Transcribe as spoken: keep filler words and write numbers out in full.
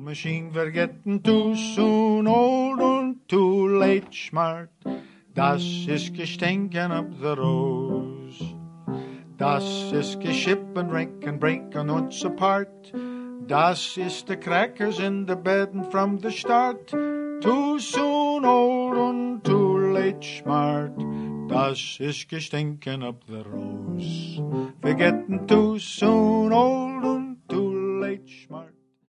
machine, we're getting too soon old and too late smart. Das ist gestinken up the rose. Das ist geschippen, drinking, breaking uns apart. Das ist the crackers in the bed and from the start. Too soon old and too late smart. Das ist gestinken up the rose. We're getting too soon old